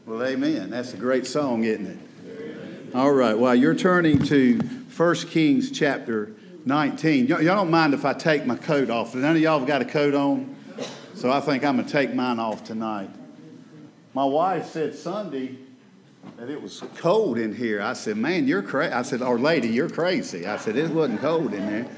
Well, amen. That's a great song, isn't it? All right. Well, you're turning to 1 Kings chapter 19. Y'all don't mind if I take my coat off. None of y'all have got a coat on, so I think I'm going to take mine off tonight. My wife said Sunday that it was cold in here. I said, man, you're crazy. I said, or lady, you're crazy. I said, it wasn't cold in there.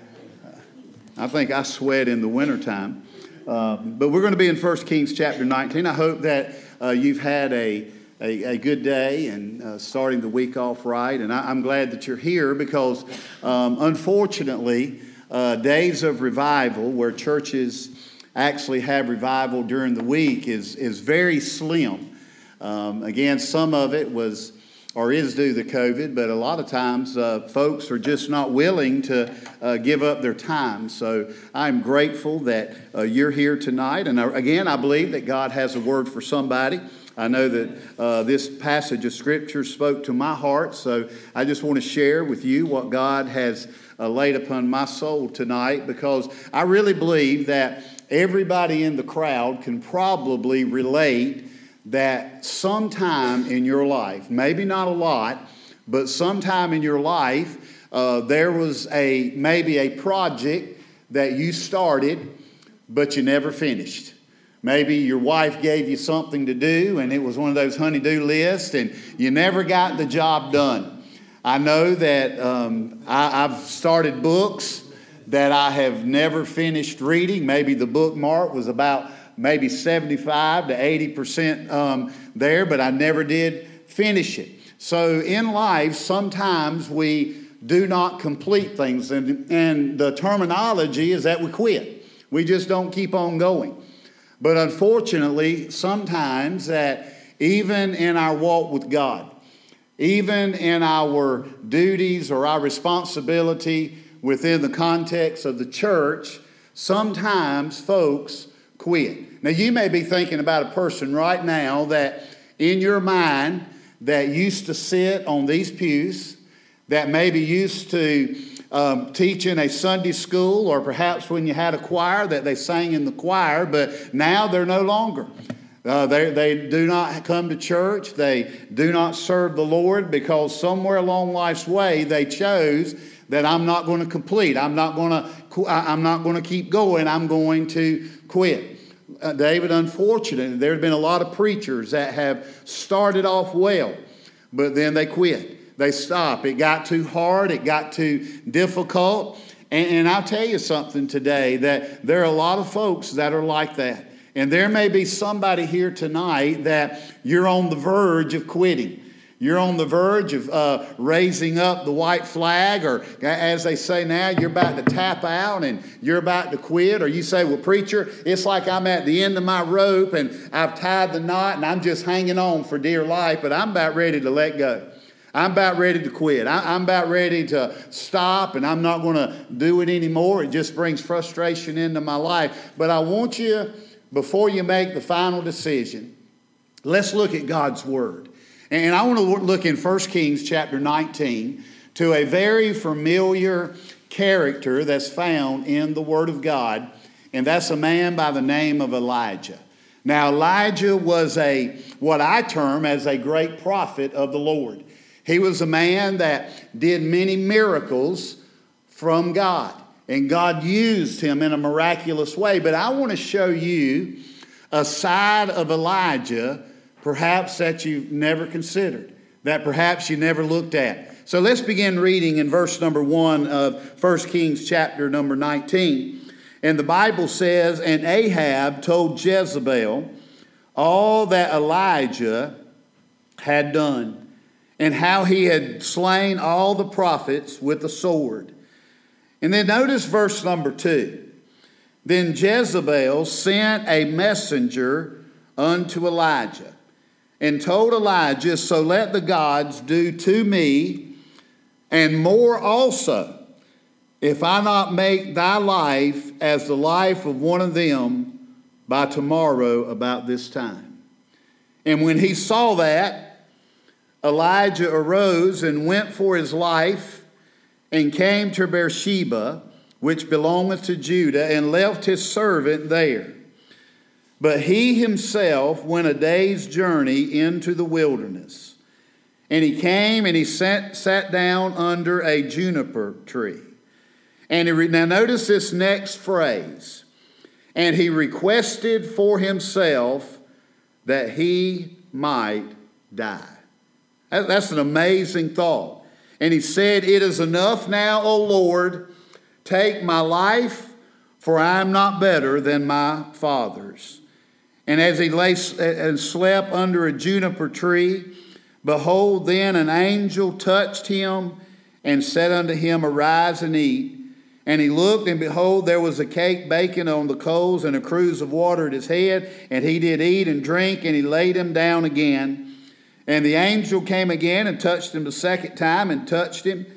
I think I sweat in the wintertime. But we're going to be in 1 Kings chapter 19. I hope that you've had a good day and starting the week off right. And I'm glad that you're here because, unfortunately, days of revival where churches actually have revival during the week is very slim. Again, some of it was or is due to COVID, but a lot of times folks are just not willing to give up their time. So I'm grateful that you're here tonight. And again, I believe that God has a word for somebody. I know that this passage of Scripture spoke to my heart, so I just want to share with you what God has laid upon my soul tonight, because I really believe that everybody in the crowd can probably relate that sometime in your life, maybe not a lot, but sometime in your life, there was maybe a project that you started, but you never finished. Maybe your wife gave you something to do, and it was one of those honey-do lists, and you never got the job done. I know that I've started books that I have never finished reading. Maybe the bookmark was about maybe 75 to 80% there, but I never did finish it. So in life, sometimes we do not complete things, and the terminology is that we quit. We just don't keep on going. But unfortunately, sometimes that even in our walk with God, even in our duties or our responsibility within the context of the church, sometimes folks quit. Now, you may be thinking about a person right now that in your mind that used to sit on these pews, that maybe used to teach in a Sunday school, or perhaps when you had a choir that they sang in the choir, but now they're no longer. They do not come to church. They do not serve the Lord because somewhere along life's way they chose that I'm not going to complete. I'm not going to keep going. I'm going to quit. David, unfortunately, there have been a lot of preachers that have started off well, but then they quit. They stop. It got too hard. It got too difficult. And I'll tell you something today, that there are a lot of folks that are like that. And there may be somebody here tonight that you're on the verge of quitting. You're on the verge of raising up the white flag, or as they say now, you're about to tap out and you're about to quit. Or you say, well, preacher, it's like I'm at the end of my rope and I've tied the knot and I'm just hanging on for dear life, but I'm about ready to let go. I'm about ready to quit. I'm about ready to stop, and I'm not going to do it anymore. It just brings frustration into my life. But I want you, before you make the final decision, let's look at God's Word. And I want to look in 1 Kings chapter 19 to a very familiar character that's found in the Word of God, and that's a man by the name of Elijah. Now, Elijah was what I term as a great prophet of the Lord. He was a man that did many miracles from God, and God used him in a miraculous way. But I want to show you a side of Elijah perhaps that you've never considered, that perhaps you never looked at. So let's begin reading in verse number 1 of 1 Kings chapter number 19. And the Bible says, and Ahab told Jezebel all that Elijah had done, and how he had slain all the prophets with the sword. And then notice verse number 2. Then Jezebel sent a messenger unto Elijah, and told Elijah, so let the gods do to me, and more also, if I not make thy life as the life of one of them by tomorrow about this time. And when he saw that, Elijah arose and went for his life, and came to Beersheba, which belongeth to Judah, and left his servant there. But he himself went a day's journey into the wilderness. And he came and he sat down under a juniper tree. And now notice this next phrase. And he requested for himself that he might die. That's an amazing thought. And he said, "It is enough now, O Lord, take my life, for I am not better than my fathers." And as he lay and slept under a juniper tree, behold, then an angel touched him and said unto him, "Arise and eat." And he looked, and behold, there was a cake baking on the coals and a cruse of water at his head. And he did eat and drink, and he laid him down again. And the angel came again and touched him the second time and touched him,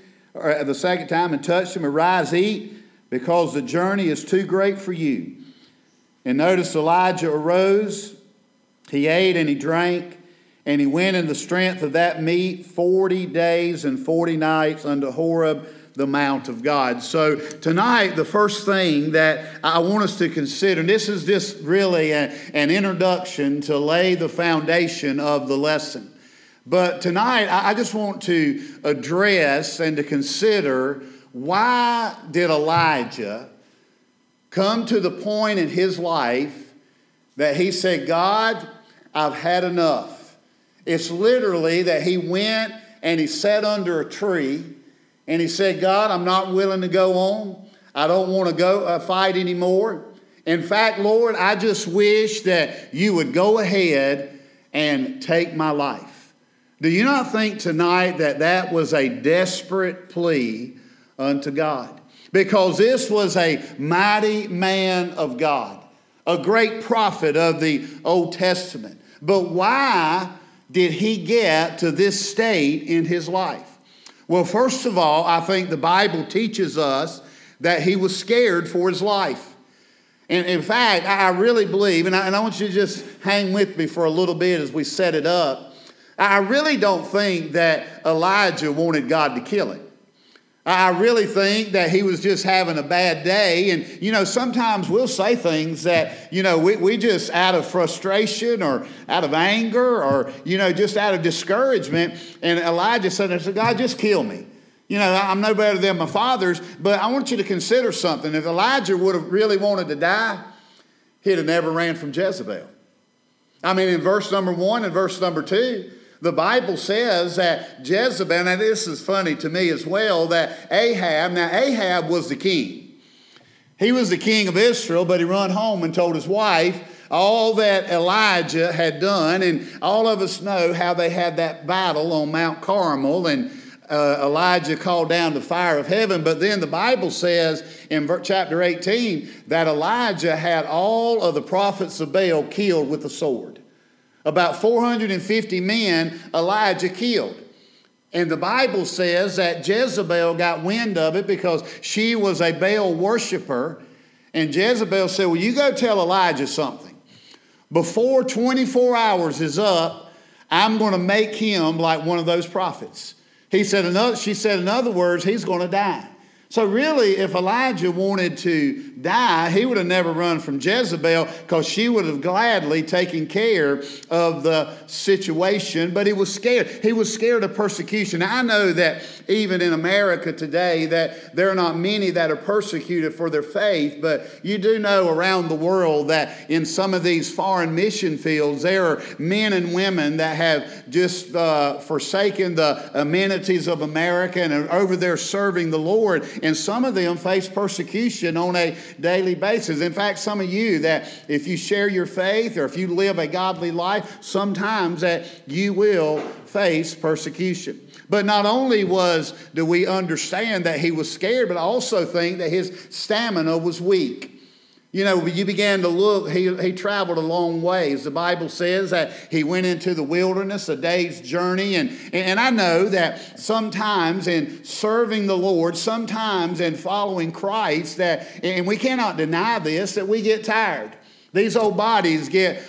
"Arise, eat, because the journey is too great for you." And notice Elijah arose, he ate and he drank, and he went in the strength of that meat 40 days and 40 nights unto Horeb, the mount of God. So tonight, the first thing that I want us to consider, and this is just really an introduction to lay the foundation of the lesson. But tonight, I just want to address and to consider, why did Elijah come to the point in his life that he said, "God, I've had enough"? It's literally that he went and he sat under a tree and he said, "God, I'm not willing to go on. I don't want to go fight anymore. In fact, Lord, I just wish that you would go ahead and take my life." Do you not think tonight that that was a desperate plea unto God? Because this was a mighty man of God, a great prophet of the Old Testament. But why did he get to this state in his life? Well, first of all, I think the Bible teaches us that he was scared for his life. And in fact, I really believe, and I want you to just hang with me for a little bit as we set it up. I really don't think that Elijah wanted God to kill him. I really think that he was just having a bad day. And, sometimes we'll say things that, we just out of frustration or out of anger or, just out of discouragement. And Elijah said, "God, just kill me. I'm no better than my fathers." But I want you to consider something. If Elijah would have really wanted to die, he'd have never ran from Jezebel. I mean, in verse number 1 and verse number 2, the Bible says that Jezebel, now this is funny to me as well, that Ahab was the king. He was the king of Israel, but he run home and told his wife all that Elijah had done. And all of us know how they had that battle on Mount Carmel, and Elijah called down the fire of heaven. But then the Bible says in chapter 18 that Elijah had all of the prophets of Baal killed with the sword. About 450 men Elijah killed. And the Bible says that Jezebel got wind of it because she was a Baal worshiper. And Jezebel said, "Well, you go tell Elijah something. Before 24 hours is up, I'm going to make him like one of those prophets." She said, in other words, he's going to die. So really, if Elijah wanted to die, he would have never run from Jezebel, because she would have gladly taken care of the situation. But he was scared. He was scared of persecution. Now, I know that even in America today that there are not many that are persecuted for their faith. But you do know around the world that in some of these foreign mission fields, there are men and women that have just forsaken the amenities of America and are over there serving the Lord. And some of them face persecution on a daily basis. In fact, some of you that if you share your faith or if you live a godly life, sometimes that you will face persecution. But not only do we understand that he was scared, but I also think that his stamina was weak. You began to look, he traveled a long ways. The Bible says that he went into the wilderness, a day's journey. And I know that sometimes in serving the Lord, sometimes in following Christ, and we cannot deny this, that we get tired. These bodies get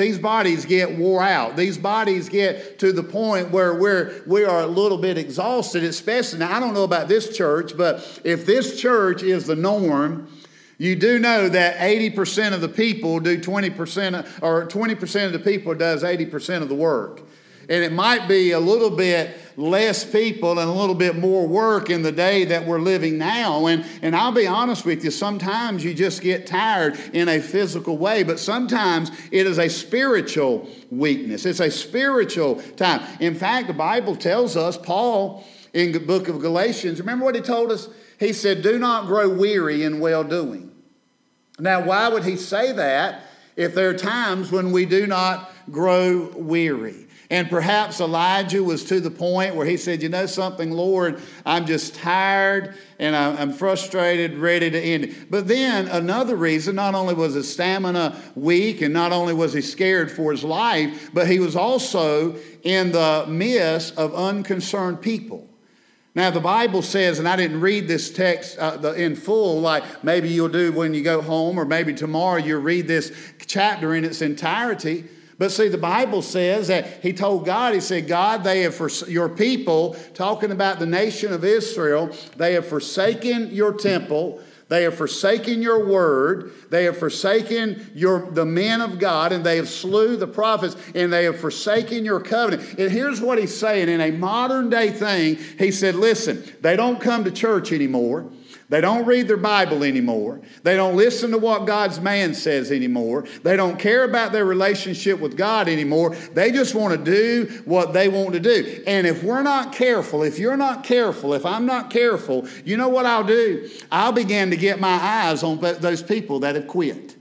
wore out. These bodies get to the point where we are a little bit exhausted, especially. Now, I don't know about this church, but if this church is the norm, You do know that 80% of the people do 20%, or 20% of the people does 80% of the work. And it might be a little bit less people and a little bit more work in the day that we're living now. And I'll be honest with you, sometimes you just get tired in a physical way, but sometimes it is a spiritual weakness. It's a spiritual time. In fact, the Bible tells us, Paul in the book of Galatians, remember what he told us? He said, do not grow weary in well-doing. Now, why would he say that if there are times when we do not grow weary? And perhaps Elijah was to the point where he said, you know something, Lord, I'm just tired and I'm frustrated, ready to end it. But then another reason, not only was his stamina weak and not only was he scared for his life, but he was also in the midst of unconcerned people. Now, the Bible says, and I didn't read this text in full, like maybe you'll do when you go home, or maybe tomorrow you'll read this chapter in its entirety. But see, the Bible says that he told God, he said, God, they have your people, talking about the nation of Israel, they have forsaken your temple. They have forsaken your word. They have forsaken the men of God, and they have slew the prophets, and they have forsaken your covenant. And here's what he's saying in a modern day thing. He said, listen, they don't come to church anymore. They don't read their Bible anymore. They don't listen to what God's man says anymore. They don't care about their relationship with God anymore. They just want to do what they want to do. And if we're not careful, if you're not careful, if I'm not careful, you know what I'll do? I'll begin to get my eyes on those people that have quit.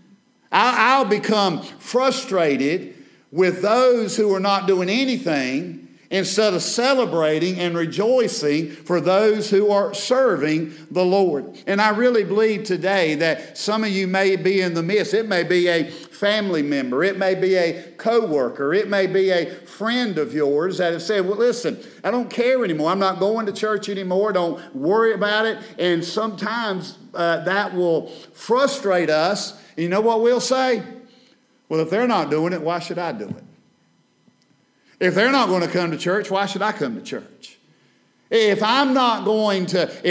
I'll become frustrated with those who are not doing anything, instead of celebrating and rejoicing for those who are serving the Lord. And I really believe today that some of you may be in the midst. It may be a family member. It may be a co-worker. It may be a friend of yours that have said, well, listen, I don't care anymore. I'm not going to church anymore. Don't worry about it. And sometimes that will frustrate us. And you know what we'll say? Well, if they're not doing it, why should I do it? If they're not going to come to church, why should I come to church? If they're not going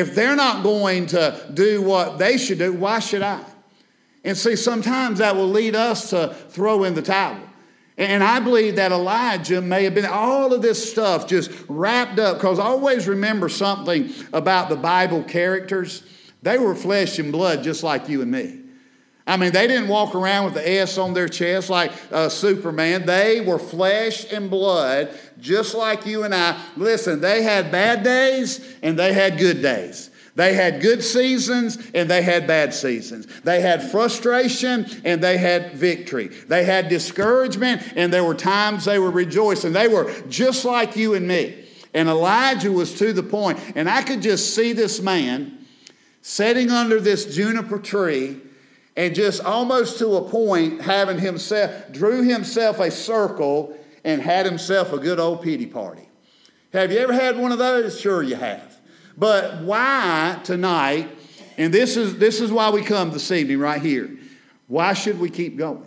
to do what they should do, why should I? And see, sometimes that will lead us to throw in the towel. And I believe that Elijah may have been all of this stuff just wrapped up, because always remember something about the Bible characters. They were flesh and blood just like you and me. I mean, they didn't walk around with the S on their chest like Superman. They were flesh and blood, just like you and I. Listen, they had bad days and they had good days. They had good seasons and they had bad seasons. They had frustration and they had victory. They had discouragement and there were times they were rejoicing. They were just like you and me. And Elijah was to the point, and I could just see this man sitting under this juniper tree, and just almost to a point drew himself a circle and had himself a good old pity party. Have you ever had one of those? Sure you have. But why tonight, and this is why we come this evening right here, why should we keep going?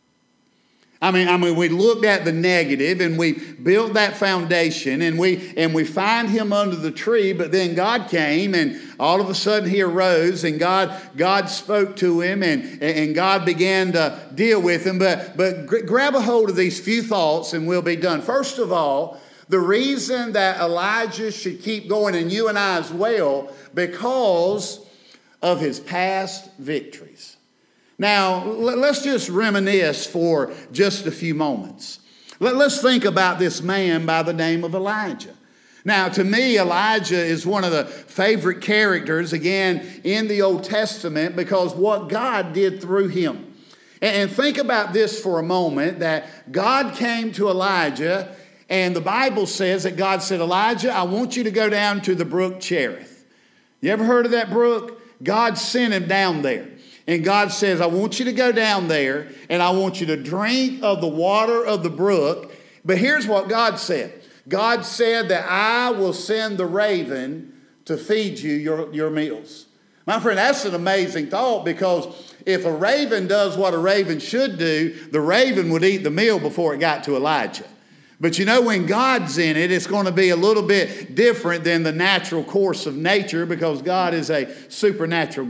I mean, we looked at the negative and we built that foundation and we find him under the tree, but then God came and all of a sudden he arose and God spoke to him and God began to deal with him. But grab a hold of these few thoughts and we'll be done. First of all, the reason that Elijah should keep going, and you and I as well, because of his past victories. Now, let's just reminisce for just a few moments. Let's think about this man by the name of Elijah. Now, to me, Elijah is one of the favorite characters, again, in the Old Testament, because what God did through him. And think about this for a moment, that God came to Elijah, and the Bible says that God said, Elijah, I want you to go down to the brook Cherith. You ever heard of that brook? God sent him down there. And God says, I want you to go down there and I want you to drink of the water of the brook. But here's what God said. God said that I will send the raven to feed you your meals. My friend, that's an amazing thought, because if a raven does what a raven should do, the raven would eat the meal before it got to Elijah. But you know, when God's in it, it's going to be a little bit different than the natural course of nature, because God is a supernatural God.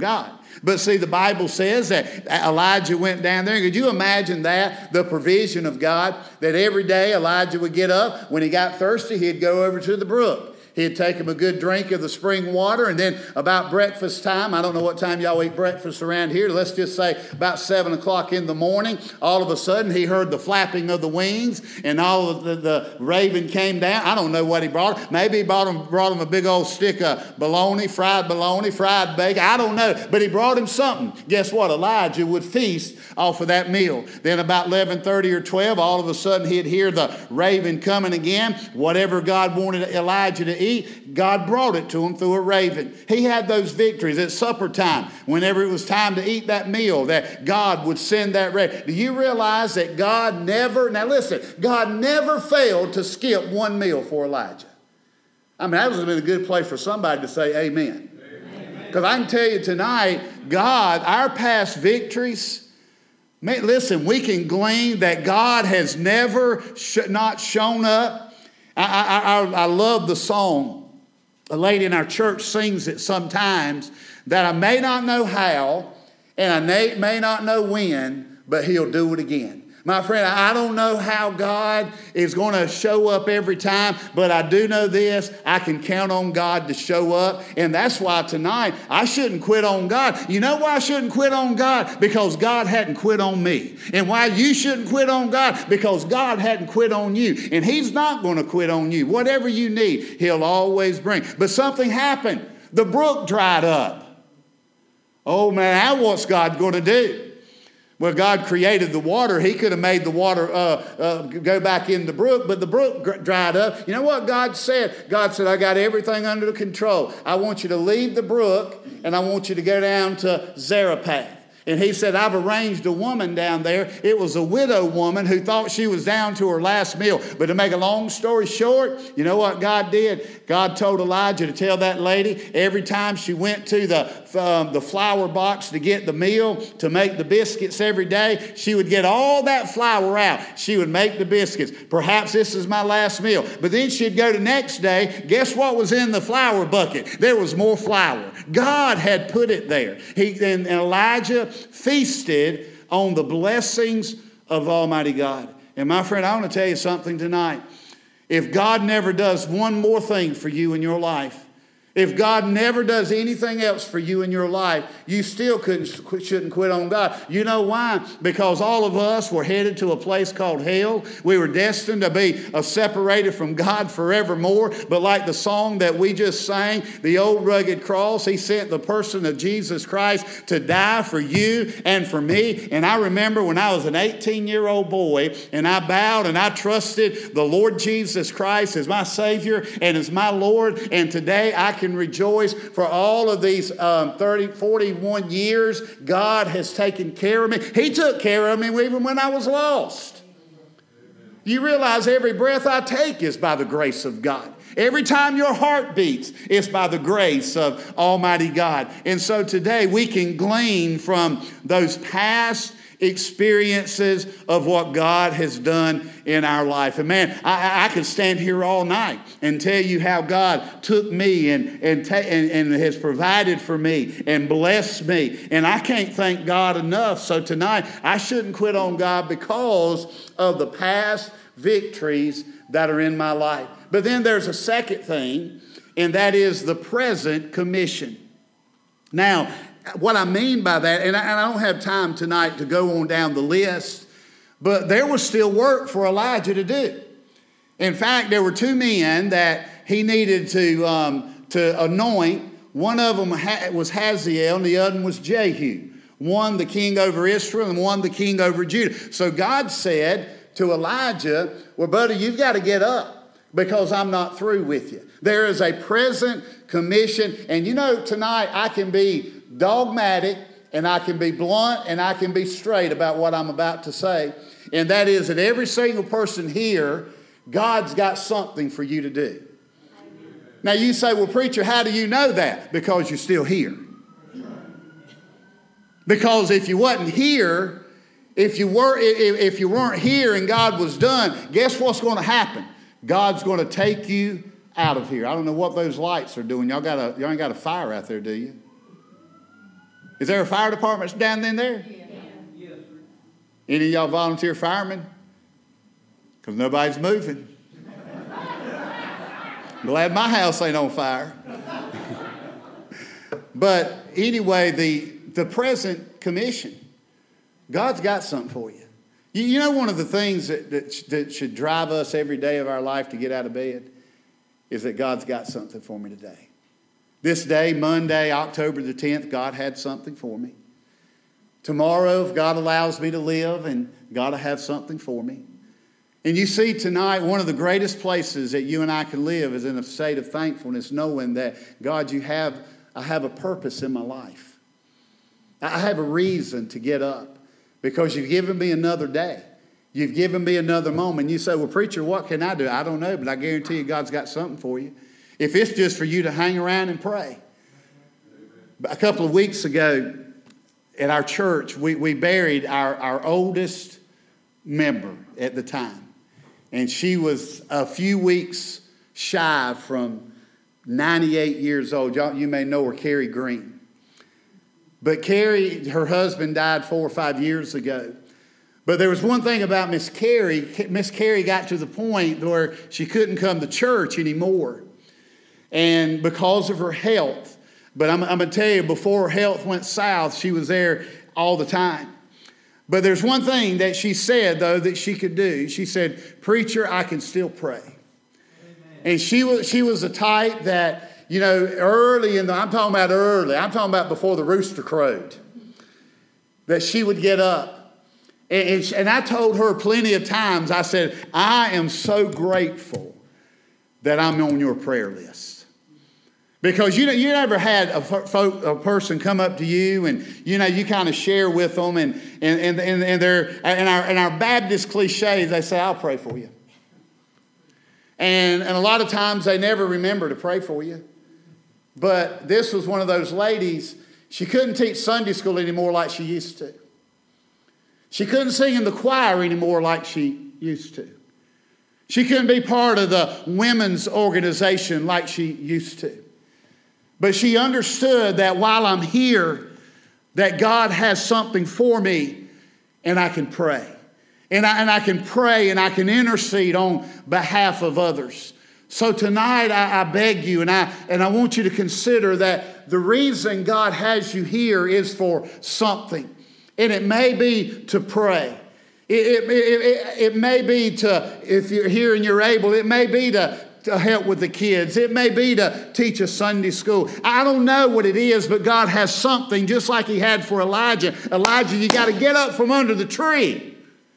But see, the Bible says that Elijah went down there. Could you imagine that? The provision of God, that every day Elijah would get up. When he got thirsty, he'd go over to the brook. He'd take him a good drink of the spring water, and then about breakfast time, I don't know what time y'all eat breakfast around here, let's just say about 7 o'clock in the morning, all of a sudden he heard the flapping of the wings, and all of the raven came down. I don't know what he brought him. Maybe he brought him a big old stick of bologna, fried bacon. I don't know, but he brought him something. Guess what? Elijah would feast off of that meal. Then about 11:30 or 12, all of a sudden he'd hear the raven coming again. Whatever God wanted Elijah to eat, God brought it to him through a raven. He had those victories at supper time. Whenever it was time to eat that meal, that God would send that raven. Do you realize that God never failed to skip one meal for Elijah? I mean, that would have been a good place for somebody to say amen. Because I can tell you tonight, God, our past victories, listen, we can glean that God has never not shown up. I love the song. A lady in our church sings it sometimes, that I may not know how and I may not know when, but he'll do it again. My friend, I don't know how God is going to show up every time, but I do know this. I can count on God to show up. And that's why tonight I shouldn't quit on God. You know why I shouldn't quit on God? Because God hadn't quit on me. And why you shouldn't quit on God? Because God hadn't quit on you. And he's not going to quit on you. Whatever you need, he'll always bring. But something happened. The brook dried up. Oh man, now what's God going to do? Well, God created the water. He could have made the water go back in the brook, but the brook dried up. You know what God said? God said, I got everything under control. I want you to leave the brook, and I want you to go down to Zarephath. And he said, I've arranged a woman down there. It was a widow woman who thought she was down to her last meal. But to make a long story short, you know what God did? God told Elijah to tell that lady every time she went to the flour box to get the meal, to make the biscuits every day, she would get all that flour out. She would make the biscuits. Perhaps this is my last meal. But then she'd go the next day. Guess what was in the flour bucket? There was more flour. God had put it there. And Elijah feasted on the blessings of Almighty God. And my friend, I want to tell you something tonight. If God never does one more thing for you in your life, if God never does anything else for you in your life, you still shouldn't quit on God. You know why? Because all of us were headed to a place called hell. We were destined to be separated from God forevermore. But like the song that we just sang, the old rugged cross, he sent the person of Jesus Christ to die for you and for me. And I remember when I was an 18-year-old boy, and I bowed and I trusted the Lord Jesus Christ as my Savior and as my Lord. And today I can rejoice for all of these 41 years. God has taken care of me. He took care of me even when I was lost. You realize every breath I take is by the grace of God. Every time your heart beats, it's by the grace of Almighty God. And so today we can glean from those past experiences of what God has done in our life. And man, I could stand here all night and tell you how God took me and has provided for me and blessed me. And I can't thank God enough. So tonight, I shouldn't quit on God because of the past victories that are in my life. But then there's a second thing, and that is the present commission. Now, what I mean by that, and I don't have time tonight to go on down the list, but there was still work for Elijah to do. In fact, there were two men that he needed to anoint. One of them was Hazael, and the other one was Jehu. One the king over Israel, and one the king over Judah. So God said to Elijah, well, buddy, you've got to get up because I'm not through with you. There is a present commission. And you know, tonight I can be dogmatic, and I can be blunt, and I can be straight about what I'm about to say. And that is that every single person here, God's got something for you to do. Now you say, well, preacher, how do you know that? Because you're still here. Because if you wasn't here, if you weren't here and God was done, guess what's going to happen? God's going to take you out of here. I don't know what those lights are doing. Y'all ain't got a fire out there, do you? Is there a fire department down in there? Yeah. Yes, sir. Any of y'all volunteer firemen? Because nobody's moving. Glad my house ain't on fire. But anyway, the present commission, God's got something for you. You know, one of the things that should drive us every day of our life to get out of bed is that God's got something for me today. This day, Monday, October the 10th, God had something for me. Tomorrow, if God allows me to live, and God will have something for me. And you see tonight, one of the greatest places that you and I can live is in a state of thankfulness, knowing that, God, I have a purpose in my life. I have a reason to get up because you've given me another day. You've given me another moment. You say, well, preacher, what can I do? I don't know, but I guarantee you God's got something for you. If it's just for you to hang around and pray. A couple of weeks ago at our church, we buried our oldest member at the time. And she was a few weeks shy from 98 years old. You may know her, Carrie Green. But Carrie, her husband died 4 or 5 years ago. But there was one thing about Miss Carrie. Miss Carrie got to the point where she couldn't come to church anymore. And because of her health. But I'm going to tell you, before her health went south, she was there all the time. But there's one thing that she said, though, that she could do. She said, preacher, I can still pray. Amen. And she was the type that, you know, I'm talking about before the rooster crowed, that she would get up. And I told her plenty of times, I said, I am so grateful that I'm on your prayer list. Because you never had a person come up to you and you kind of share with them and they're in our Baptist cliches, they say, I'll pray for you. And a lot of times they never remember to pray for you. But this was one of those ladies, she couldn't teach Sunday school anymore like she used to. She couldn't sing in the choir anymore like she used to. She couldn't be part of the women's organization like she used to. But she understood that while I'm here, that God has something for me and I can pray. And I can pray and I can intercede on behalf of others. So tonight I beg you and I want you to consider that the reason God has you here is for something. And it may be to pray. It may be to, if you're here and you're able, it may be to help with the kids. It may be to teach a Sunday school. I don't know what it is, but God has something just like he had for Elijah. Elijah, you got to get up from under the tree.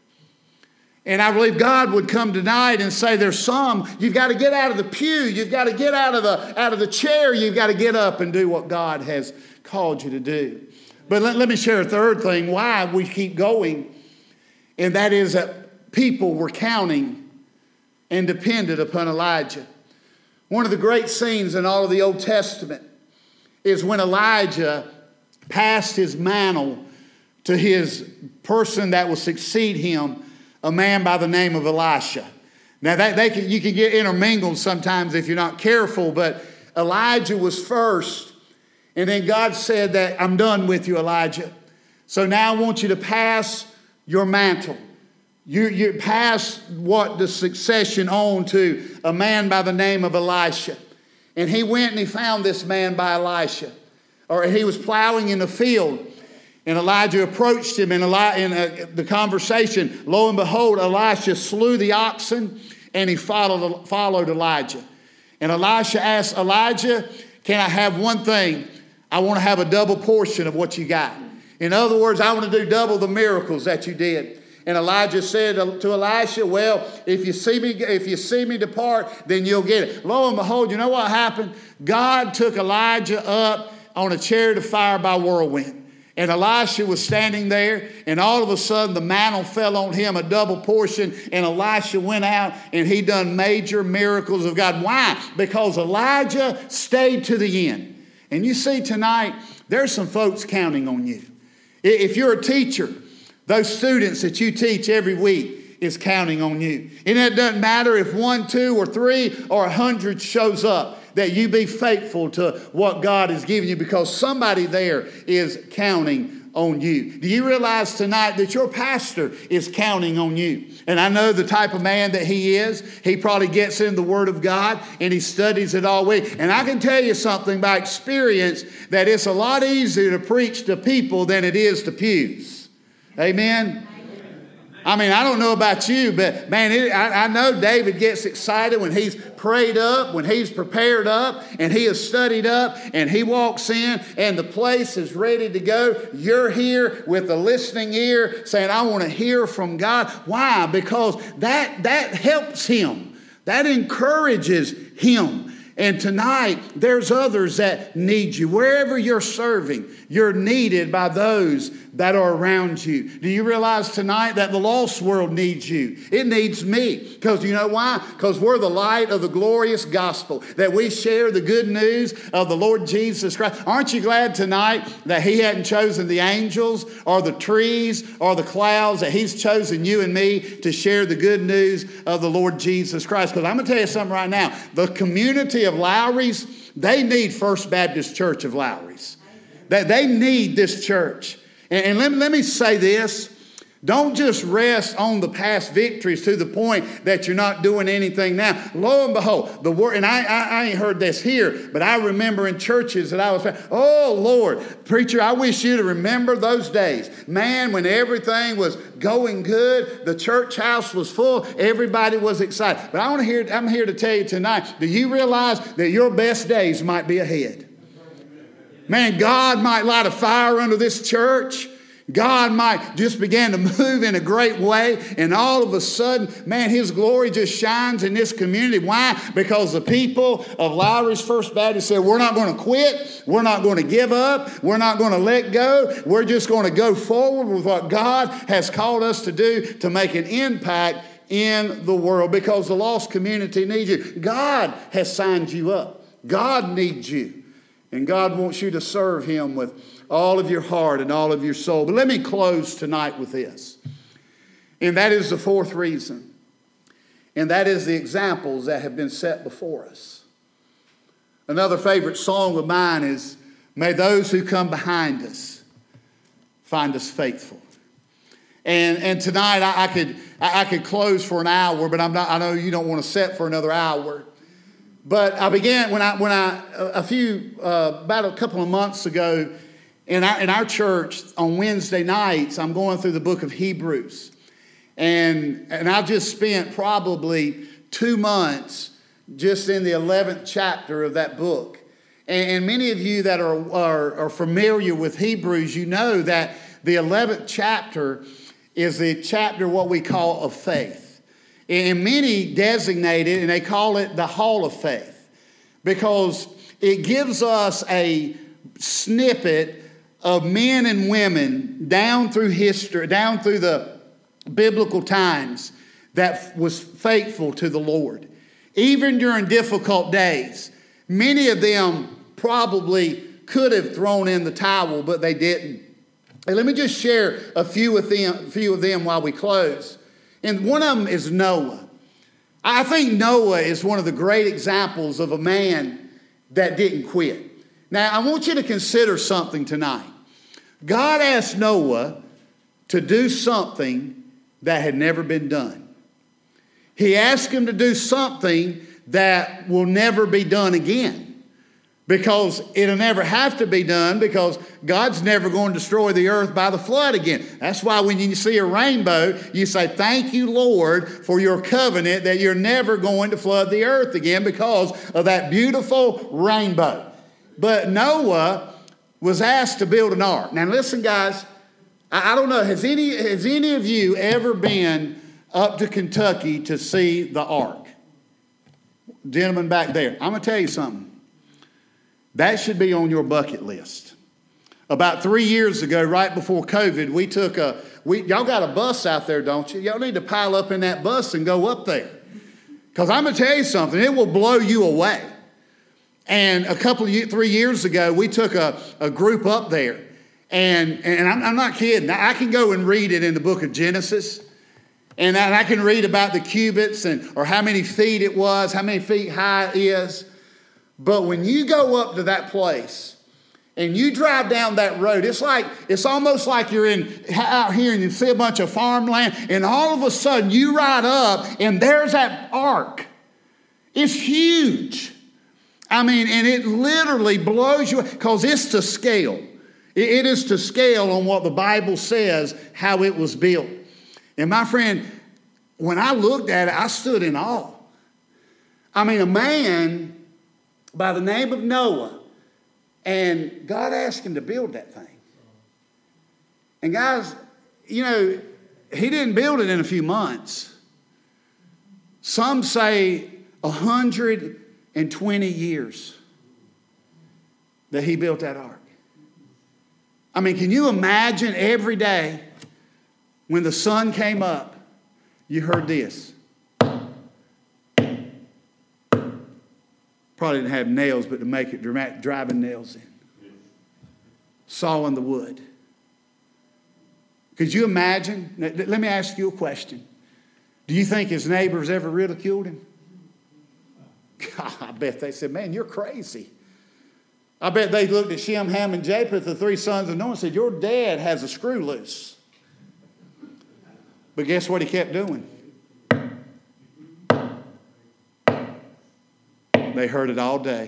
And I believe God would come tonight and say there's some, you've got to get out of the pew. You've got to get out of the chair. You've got to get up and do what God has called you to do. But let me share a third thing, why we keep going. And that is that people were counting and depended upon Elijah. One of the great scenes in all of the Old Testament is when Elijah passed his mantle to his person that will succeed him, a man by the name of Elisha. Now, you can get intermingled sometimes if you're not careful, but Elijah was first, and then God said that, I'm done with you, Elijah. So now I want you to pass your mantle. You pass what the succession on to a man by the name of Elisha. And he went and he found this man by Elisha. Or he was plowing in the field. And Elijah approached him in the conversation. Lo and behold, Elisha slew the oxen and he followed Elijah. And Elisha asked Elijah, can I have one thing? I want to have a double portion of what you got. In other words, I want to do double the miracles that you did. And Elijah said to Elisha, well, if you see me depart, then you'll get it. Lo and behold, you know what happened? God took Elijah up on a chariot of fire by whirlwind. And Elisha was standing there, and all of a sudden the mantle fell on him, a double portion, and Elisha went out and he done major miracles of God. Why? Because Elijah stayed to the end. And you see tonight, there's some folks counting on you. If you're a teacher, those students that you teach every week is counting on you. And it doesn't matter if 1, 2, or 3, or 100 shows up. that you be faithful to what God has given you, because somebody there is counting on you. Do you realize tonight that your pastor is counting on you? And I know the type of man that he is. He probably gets in the Word of God and he studies it all week. And I can tell you something by experience, that it's a lot easier to preach to people than it is to pews. Amen? I mean, I don't know about you, but man, I know David gets excited when he's prayed up, when he's prepared up, and he has studied up, and he walks in, and the place is ready to go. You're here with a listening ear saying, I want to hear from God. Why? Because that helps him. That encourages him. And tonight, there's others that need you. Wherever you're serving, you're needed by those that are around you. Do you realize tonight that the lost world needs you? It needs me. Because you know why? Because we're the light of the glorious gospel, that we share the good news of the Lord Jesus Christ. Aren't you glad tonight that He hadn't chosen the angels or the trees or the clouds, that He's chosen you and me to share the good news of the Lord Jesus Christ? Because I'm going to tell you something right now. The community of Lowry's, they need First Baptist Church of Lowry's. They need this church. And let me say this. Don't just rest on the past victories to the point that you're not doing anything now. Lo and behold, the word, and I ain't heard this here, but I remember in churches that I was, oh Lord, preacher, I wish you to remember those days. Man, when everything was going good, the church house was full, everybody was excited. But I'm here to tell you tonight, do you realize that your best days might be ahead? Man, God might light a fire under this church. God might just begin to move in a great way, and all of a sudden, man, His glory just shines in this community. Why? Because the people of Lowry's First Baptist said, we're not going to quit. We're not going to give up. We're not going to let go. We're just going to go forward with what God has called us to do to make an impact in the world, because the lost community needs you. God has signed you up. God needs you, and God wants you to serve Him with all of your heart and all of your soul. But let me close tonight with this. And that is the fourth reason. And that is the examples that have been set before us. Another favorite song of mine is, may those who come behind us find us faithful. And tonight I could close for an hour, but I know you don't want to set for another hour. But I began about a couple of months ago, in our church on Wednesday nights, I'm going through the book of Hebrews. And I just spent probably 2 months just in the 11th chapter of that book. And many of you that are familiar with Hebrews, you know that the 11th chapter is the chapter what we call of faith. And many designate it, and they call it the Hall of Faith, because it gives us a snippet of men and women down through history, down through the biblical times, that was faithful to the Lord. Even during difficult days, many of them probably could have thrown in the towel, but they didn't. And let me just share a few of them while we close. And one of them is Noah. I think Noah is one of the great examples of a man that didn't quit. Now, I want you to consider something tonight. God asked Noah to do something that had never been done. He asked him to do something that will never be done again, because it'll never have to be done, because God's never going to destroy the earth by the flood again. That's why when you see a rainbow, you say, thank you, Lord, for your covenant that you're never going to flood the earth again because of that beautiful rainbow. But Noah was asked to build an ark. Now listen, guys, I don't know, has any of you ever been up to Kentucky to see the ark? Gentlemen back there, I'm going to tell you something. That should be on your bucket list. About 3 years ago, right before COVID, y'all got a bus out there, don't you? Y'all need to pile up in that bus and go up there. Because I'm going to tell you something, it will blow you away. And 3 years ago, we took a group up there. And I'm not kidding. I can go and read it in the book of Genesis. And I can read about the cubits or how many feet it was, how many feet high it is. But when you go up to that place and you drive down that road, it's almost like you're out here and you see a bunch of farmland, and all of a sudden you ride up and there's that ark. It's huge. I mean, and it literally blows you because it's to scale. It is to scale on what the Bible says, how it was built. And my friend, when I looked at it, I stood in awe. I mean, a man by the name of Noah, and God asked him to build that thing. And guys, you know, he didn't build it in a few months. Some say 120 years that he built that ark. I mean, can you imagine every day when the sun came up, you heard this? Probably didn't have nails, but to make it dramatic, driving nails in. Sawing the wood. Could you imagine? Let me ask you a question. Do you think his neighbors ever ridiculed him? God, I bet they said, man, you're crazy. I bet they looked at Shem, Ham, and Japheth, the three sons of Noah, and said, your dad has a screw loose. But guess what he kept doing? They heard it all day.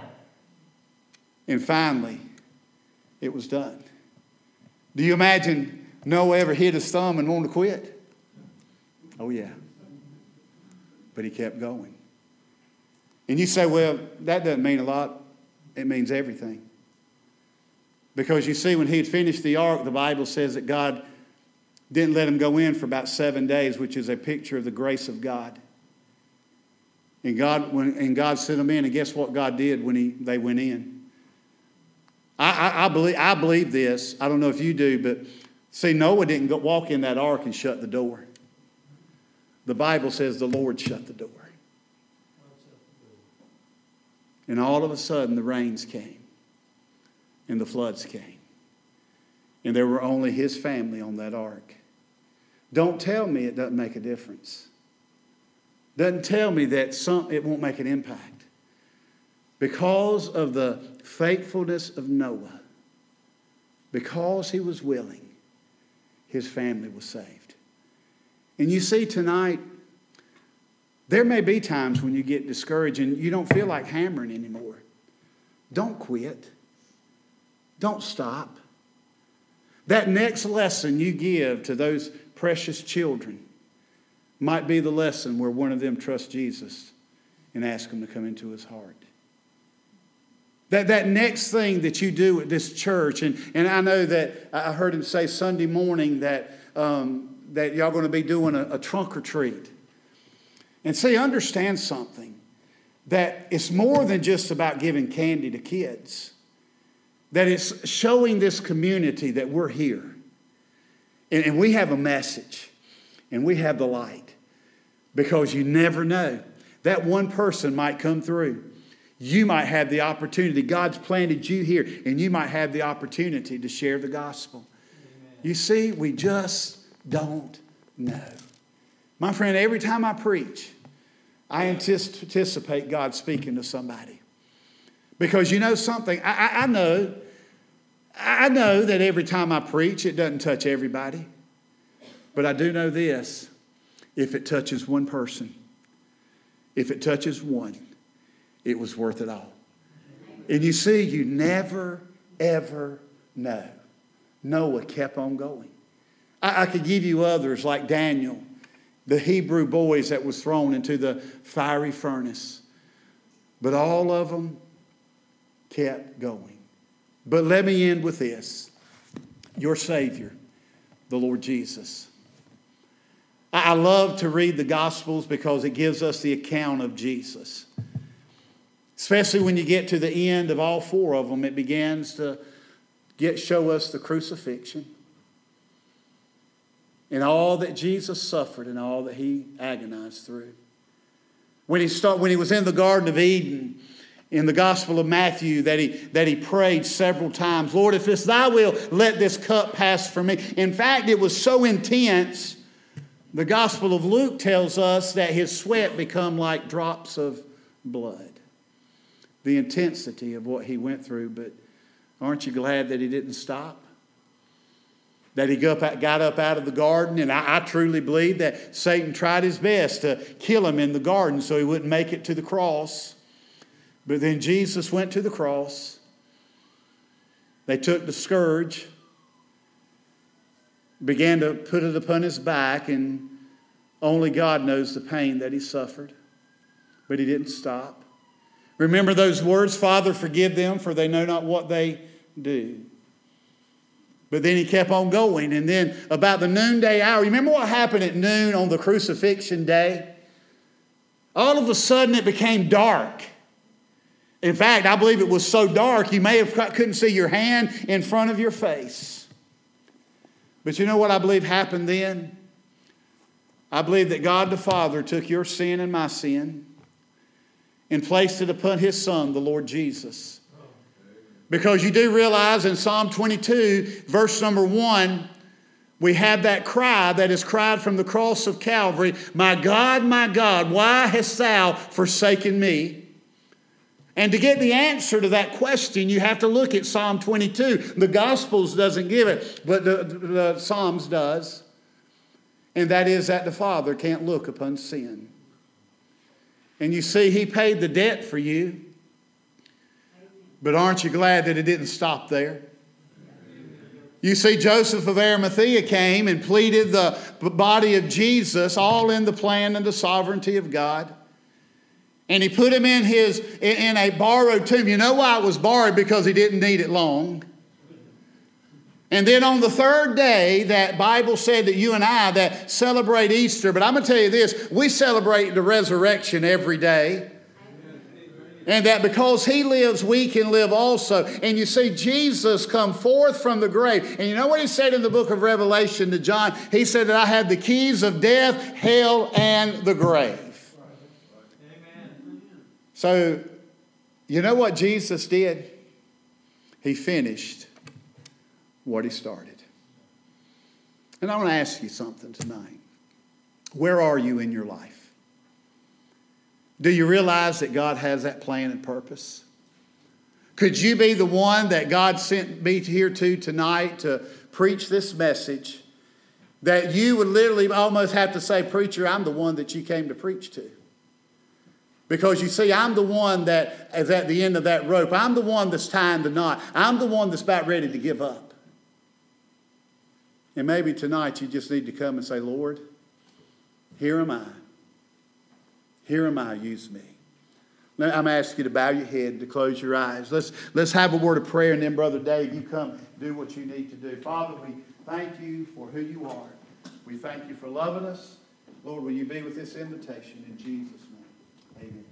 And finally, it was done. Do you imagine Noah ever hit his thumb and wanted to quit? Oh, yeah. But he kept going. And you say, well, that doesn't mean a lot. It means everything. Because you see, when he had finished the ark, the Bible says that God didn't let him go in for about 7 days, which is a picture of the grace of God. And God sent them in, and guess what God did when they went in? I believe this. I don't know if you do, but see, Noah didn't walk in that ark and shut the door. The Bible says the Lord shut the door. And all of a sudden, the rains came. And the floods came. And there were only his family on that ark. Don't tell me it doesn't make a difference. Doesn't tell me that it won't make an impact. Because of the faithfulness of Noah, because he was willing, his family was saved. And you see tonight, there may be times when you get discouraged and you don't feel like hammering anymore. Don't quit. Don't stop. That next lesson you give to those precious children might be the lesson where one of them trusts Jesus and asks him to come into his heart. That next thing that you do at this church, and I know that I heard him say Sunday morning that y'all going to be doing a trunk or treat. And see, understand something, that it's more than just about giving candy to kids. That it's showing this community that we're here. And we have a message. And we have the light. Because you never know. That one person might come through. You might have the opportunity. God's planted you here. And you might have the opportunity to share the gospel. Amen. You see, we just don't know. My friend, every time I preach, I anticipate God speaking to somebody. Because you know something? I know that every time I preach, it doesn't touch everybody. But I do know this. If it touches one person, if it touches one, it was worth it all. And you see, you never, ever know. Noah kept on going. I could give you others like Daniel, the Hebrew boys that was thrown into the fiery furnace. But all of them kept going. But let me end with this. Your Savior, the Lord Jesus. I love to read the Gospels because it gives us the account of Jesus. Especially when you get to the end of all four of them, it begins to show us the crucifixion. And all that Jesus suffered and all that he agonized through. When he was in the Garden of Eden, in the Gospel of Matthew, that he prayed several times, Lord, if it's thy will, let this cup pass from me. In fact, it was so intense, the Gospel of Luke tells us that his sweat became like drops of blood. the intensity of what he went through. But aren't you glad that he didn't stop? That he got up out of the garden. And I truly believe that Satan tried his best to kill him in the garden so he wouldn't make it to the cross. But then Jesus went to the cross. They took the scourge, began to put it upon his back, and only God knows the pain that he suffered. But he didn't stop. Remember those words, Father, forgive them, for they know not what they do. But then he kept on going. And then about the noonday hour, remember what happened at noon on the crucifixion day? All of a sudden it became dark. In fact, I believe it was so dark you couldn't see your hand in front of your face. But you know what I believe happened then? I believe that God the Father took your sin and my sin and placed it upon his Son, the Lord Jesus. Because you do realize in Psalm 22, verse number 1, we have that cry that is cried from the cross of Calvary, my God, why hast thou forsaken me? And to get the answer to that question, you have to look at Psalm 22. The Gospels doesn't give it, but the Psalms does. And that is that the Father can't look upon sin. And you see, he paid the debt for you. But aren't you glad that it didn't stop there? You see, Joseph of Arimathea came and pleaded the body of Jesus, all in the plan and the sovereignty of God. And he put him in a borrowed tomb. You know why it was borrowed? Because he didn't need it long. And then on the third day, that Bible said that you and I that celebrate Easter, but I'm going to tell you this, we celebrate the resurrection every day. And that because he lives, we can live also. And you see Jesus come forth from the grave. And you know what he said in the book of Revelation to John? He said that I have the keys of death, hell, and the grave. Amen. So, you know what Jesus did? He finished what he started. And I want to ask you something tonight. Where are you in your life? Do you realize that God has that plan and purpose? Could you be the one that God sent me here to tonight to preach this message that you would literally almost have to say, preacher, I'm the one that you came to preach to? Because you see, I'm the one that is at the end of that rope. I'm the one that's tying the knot. I'm the one that's about ready to give up. And maybe tonight you just need to come and say, Lord, here am I. Here am I, use me. Now, I'm asking you to bow your head, to close your eyes. Let's have a word of prayer, and then Brother Dave, you come do what you need to do. Father, we thank you for who you are. We thank you for loving us. Lord, will you be with this invitation in Jesus' name. Amen.